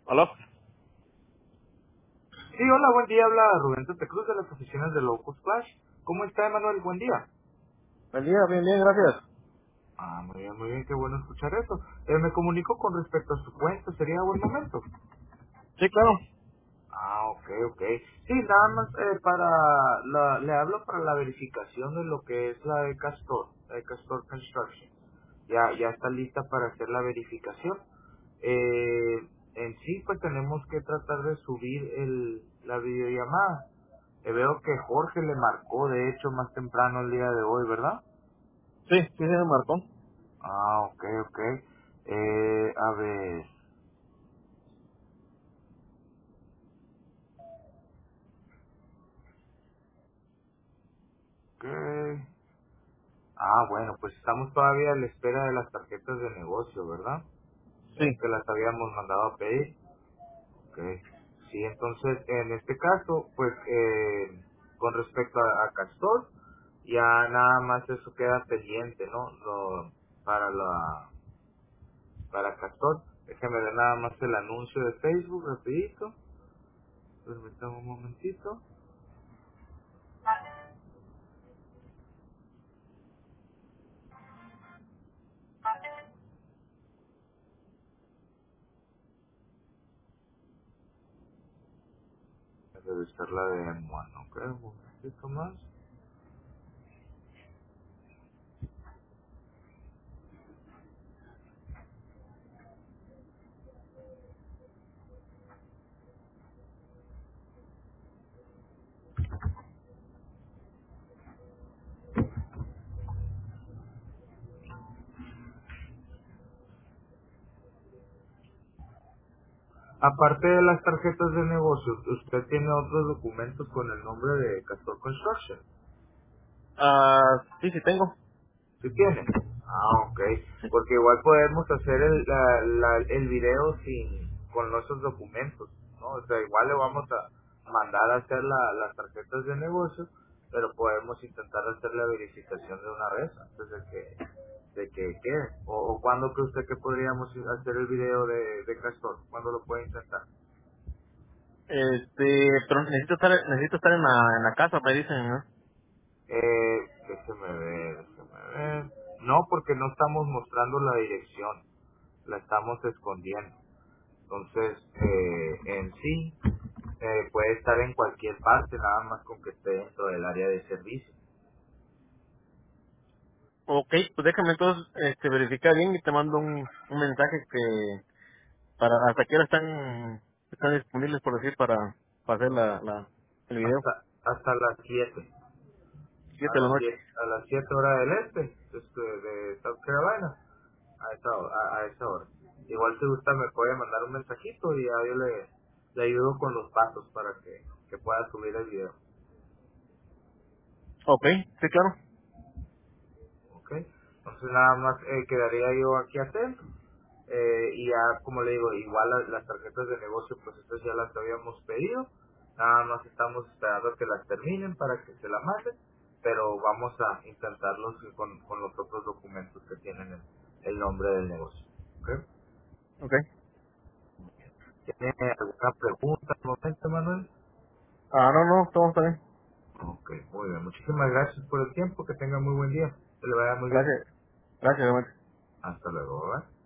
¿Aló? Sí, hola, buen día. Habla Rubén Santa Cruz de las oficinas de Locus Flash. ¿Cómo está, Emanuel? Buen día. Buen día, bien, bien, gracias. Ah, muy bien, qué bueno escuchar eso. Me comunico con respecto a su cuenta, ¿sería buen momento? Sí, claro. Ah, ok. Sí, nada más le hablo para la verificación de lo que es la de Castor Construction. Ya está lista para hacer la verificación. En sí, pues tenemos que tratar de subir la videollamada. Veo que Jorge le marcó, de hecho, más temprano el día de hoy, ¿verdad? Sí, sí, se me marcó. Ah, ok. A ver, ok. Ah, bueno, pues estamos todavía a la espera de las tarjetas de negocio, ¿verdad? Sí. Que las habíamos mandado a pedir. Ok. Sí, entonces, en este caso, pues, con respecto a Castor, ya nada más eso queda pendiente, ¿no? Para Castor. Déjame ver nada más el anuncio de Facebook, rapidito. Permítame un momentito. A revisar la de M1, ok, un momentito más. Aparte de las tarjetas de negocio, ¿usted tiene otros documentos con el nombre de Castor Construction? Sí, sí tengo. ¿Sí tiene? Ah, ok. Porque igual podemos hacer el video con esos documentos, ¿no? O sea, igual le vamos a mandar a hacer las tarjetas de negocio, pero podemos intentar hacer la verificación de una vez antes de que quede. O cuándo cree usted que podríamos hacer el video de Castor, ¿cuándo lo puede intentar? Pero necesito estar en la casa, me dicen, ¿no? Déjeme ver. No, porque no estamos mostrando la dirección, la estamos escondiendo. Entonces, en sí, puede estar en cualquier parte, nada más con que esté dentro del área de servicio. Ok, pues déjame entonces verificar bien y te mando un mensaje para hasta qué hora están disponibles, por decir, para hacer el video. Hasta las 7 7 de la noche. a las 7 horas del de South Carolina, a esa hora. Igual si gusta me puede mandar un mensajito y ya yo le ayudo con los pasos para que pueda subir el video. Ok, sí, claro. ¿Ok? Entonces nada más quedaría yo aquí atento. Y ya, como le digo, igual las tarjetas de negocio, pues estas ya las habíamos pedido. Nada más estamos esperando que las terminen para que se la manden. Pero vamos a intentarlos con los otros documentos que tienen el nombre del negocio. ¿Ok? Ok. ¿Tiene alguna pregunta al momento, Manuel? No, no, todo está bien. Ok, muy bien. Muchísimas gracias por el tiempo. Que tenga muy buen día. Que le vaya muy bien. Gracias. Gracias, realmente. Hasta luego, ¿verdad?